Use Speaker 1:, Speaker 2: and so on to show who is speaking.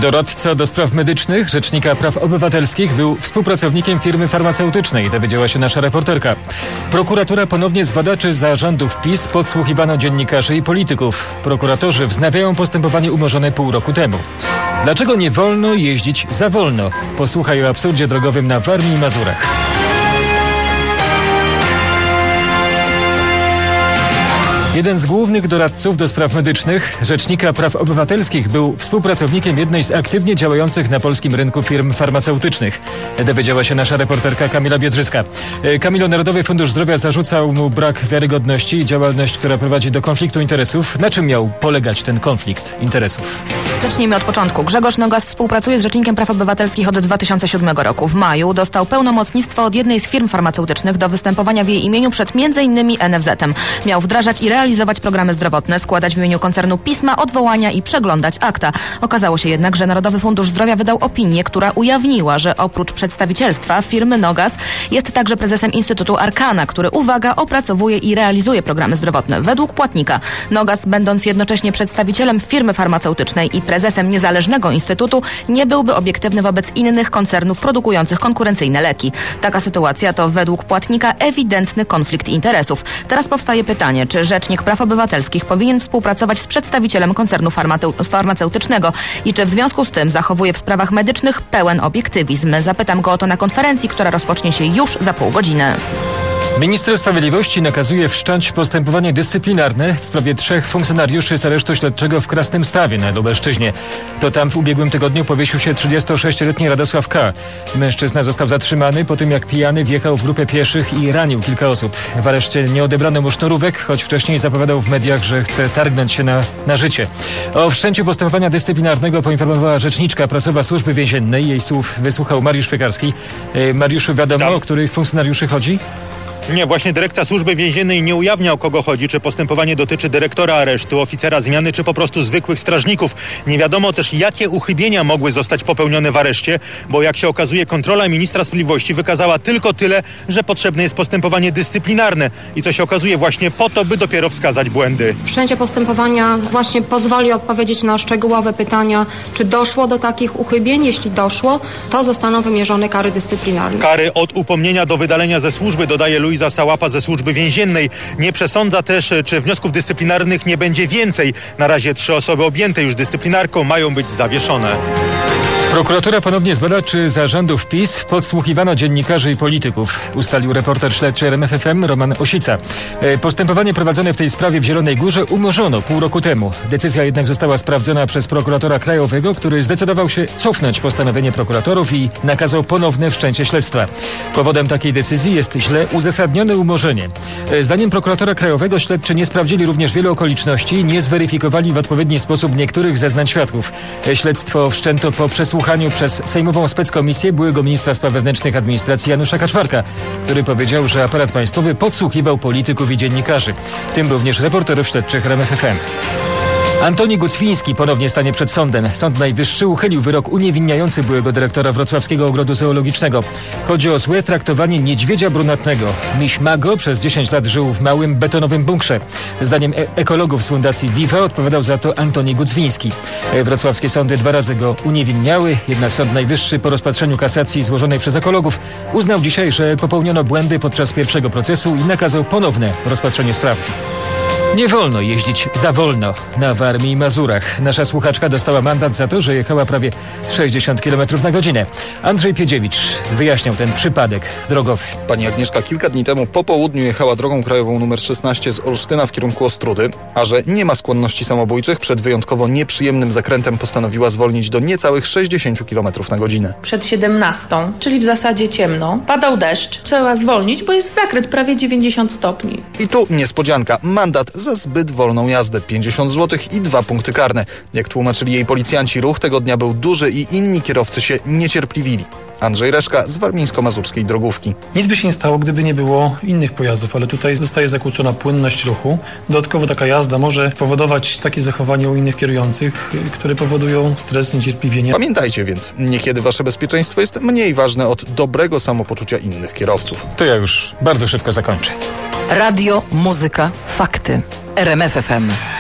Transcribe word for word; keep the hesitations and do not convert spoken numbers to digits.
Speaker 1: Doradca do spraw medycznych Rzecznika Praw Obywatelskich był współpracownikiem firmy farmaceutycznej, dowiedziała się nasza reporterka. Prokuratura ponownie zbada, czy za rządów PiS podsłuchiwano dziennikarzy i polityków. Prokuratorzy wznawiają postępowanie umorzone pół roku temu. Dlaczego nie wolno jeździć za wolno? Posłuchaj o absurdzie drogowym na Warmii i Mazurach. Jeden z głównych doradców do spraw medycznych Rzecznika Praw Obywatelskich był współpracownikiem jednej z aktywnie działających na polskim rynku firm farmaceutycznych. Dowiedziała się nasza reporterka Kamila Biedrzyska. Kamilo, Narodowy Fundusz Zdrowia zarzucał mu brak wiarygodności i działalność, która prowadzi do konfliktu interesów. Na czym miał polegać ten konflikt interesów?
Speaker 2: Zacznijmy od początku. Grzegorz Nogas współpracuje z Rzecznikiem Praw Obywatelskich od dwa tysiące siódmego roku. W maju dostał pełnomocnictwo od jednej z firm farmaceutycznych do występowania w jej imieniu przed między innymi N F Z-em. Miał wdrażać i realizować programy zdrowotne, składać w imieniu koncernu pisma, odwołania i przeglądać akta. Okazało się jednak, że Narodowy Fundusz Zdrowia wydał opinię, która ujawniła, że oprócz przedstawicielstwa firmy Nogas jest także prezesem Instytutu Arkana, który, uwaga, opracowuje i realizuje programy zdrowotne. Według płatnika Nogas, będąc jednocześnie przedstawicielem firmy farmaceutycznej i prezesem niezależnego instytutu, nie byłby obiektywny wobec innych koncernów produkujących konkurencyjne leki. Taka sytuacja to według płatnika ewidentny konflikt interesów. Teraz powstaje pytanie, czy Rzecznik Praw Obywatelskich powinien współpracować z przedstawicielem koncernu farmate- farmaceutycznego i czy w związku z tym zachowuje w sprawach medycznych pełen obiektywizm. Zapytam go o to na konferencji, która rozpocznie się już za pół godziny.
Speaker 1: Minister Sprawiedliwości nakazuje wszcząć postępowanie dyscyplinarne w sprawie trzech funkcjonariuszy z aresztu śledczego w Krasnymstawie na Lubelszczyźnie. To tam w ubiegłym tygodniu powiesił się trzydziestosześcioletni Radosław K. Mężczyzna został zatrzymany po tym, jak pijany wjechał w grupę pieszych i ranił kilka osób. W areszcie nie odebrano mu sznurówek, choć wcześniej zapowiadał w mediach, że chce targnąć się na, na życie. O wszczęciu postępowania dyscyplinarnego poinformowała rzeczniczka prasowa Służby Więziennej. Jej słów wysłuchał Mariusz Piekarski. Mariuszu, wiadomo,
Speaker 3: Tam.
Speaker 1: o których funkcjonariuszy chodzi?
Speaker 3: Nie, właśnie dyrekcja Służby Więziennej nie ujawnia, o kogo chodzi, czy postępowanie dotyczy dyrektora aresztu, oficera zmiany, czy po prostu zwykłych strażników. Nie wiadomo też, jakie uchybienia mogły zostać popełnione w areszcie, bo jak się okazuje, kontrola ministra sprawiedliwości wykazała tylko tyle, że potrzebne jest postępowanie dyscyplinarne. I co się okazuje, właśnie po to, by dopiero wskazać błędy.
Speaker 4: Wszczęcie postępowania właśnie pozwoli odpowiedzieć na szczegółowe pytania, czy doszło do takich uchybień. Jeśli doszło, to zostaną wymierzone kary dyscyplinarne.
Speaker 3: Kary od upomnienia do wydalenia ze służby, dodaje Luiza Sałapa ze Służby Więziennej. Nie przesądza też, czy wniosków dyscyplinarnych nie będzie więcej. Na razie trzy osoby objęte już dyscyplinarką mają być zawieszone.
Speaker 1: Prokuratura ponownie zbada, czy za rządów PiS podsłuchiwano dziennikarzy i polityków, ustalił reporter śledczy R M F F M Roman Osica. Postępowanie prowadzone w tej sprawie w Zielonej Górze umorzono pół roku temu. Decyzja jednak została sprawdzona przez prokuratora krajowego, który zdecydował się cofnąć postanowienie prokuratorów i nakazał ponowne wszczęcie śledztwa. Powodem takiej decyzji jest źle uzasadnione umorzenie. Zdaniem prokuratora krajowego śledczy nie sprawdzili również wielu okoliczności, nie zweryfikowali w odpowiedni sposób niektórych zeznań świadków. Śledztwo wszczęto po przesłuchaniu przez Sejmową Speckomisję byłego ministra spraw wewnętrznych administracji Janusza Kaczmarka, który powiedział, że aparat państwowy podsłuchiwał polityków i dziennikarzy, w tym również reporterów śledczych R M F F M. Antoni Gucwiński ponownie stanie przed sądem. Sąd Najwyższy uchylił wyrok uniewinniający byłego dyrektora Wrocławskiego Ogrodu Zoologicznego. Chodzi o złe traktowanie niedźwiedzia brunatnego. Miś Mago przez dziesięć lat żył w małym betonowym bunkrze. Zdaniem e- ekologów z Fundacji Viva odpowiadał za to Antoni Gucwiński. Wrocławskie sądy dwa razy go uniewinniały, jednak Sąd Najwyższy po rozpatrzeniu kasacji złożonej przez ekologów uznał dzisiaj, że popełniono błędy podczas pierwszego procesu i nakazał ponowne rozpatrzenie sprawy. Nie wolno jeździć za wolno na Warmii i Mazurach. Nasza słuchaczka dostała mandat za to, że jechała prawie sześćdziesiąt kilometrów na godzinę. Andrzej Piedziewicz wyjaśniał ten przypadek drogowy.
Speaker 5: Pani Agnieszka kilka dni temu po południu jechała drogą krajową numer szesnaście z Olsztyna w kierunku Ostródy, a że nie ma skłonności samobójczych, przed wyjątkowo nieprzyjemnym zakrętem postanowiła zwolnić do niecałych sześćdziesiąt kilometrów na godzinę.
Speaker 6: Przed siedemnastą, czyli w zasadzie ciemno, padał deszcz. Trzeba zwolnić, bo jest zakręt prawie dziewięćdziesiąt stopni.
Speaker 5: I tu niespodzianka. Mandat za zbyt wolną jazdę. pięćdziesiąt złotych i dwa punkty karne. Jak tłumaczyli jej policjanci, ruch tego dnia był duży i inni kierowcy się niecierpliwili. Andrzej Reszka z warmińsko-mazurskiej drogówki.
Speaker 7: Nic by się nie stało, gdyby nie było innych pojazdów, ale tutaj zostaje zakłócona płynność ruchu. Dodatkowo taka jazda może powodować takie zachowanie u innych kierujących, które powodują stres, niecierpliwienie.
Speaker 5: Pamiętajcie więc, niekiedy wasze bezpieczeństwo jest mniej ważne od dobrego samopoczucia innych kierowców.
Speaker 1: To ja już bardzo szybko zakończę.
Speaker 8: Radio, muzyka, fakty. R M F F M.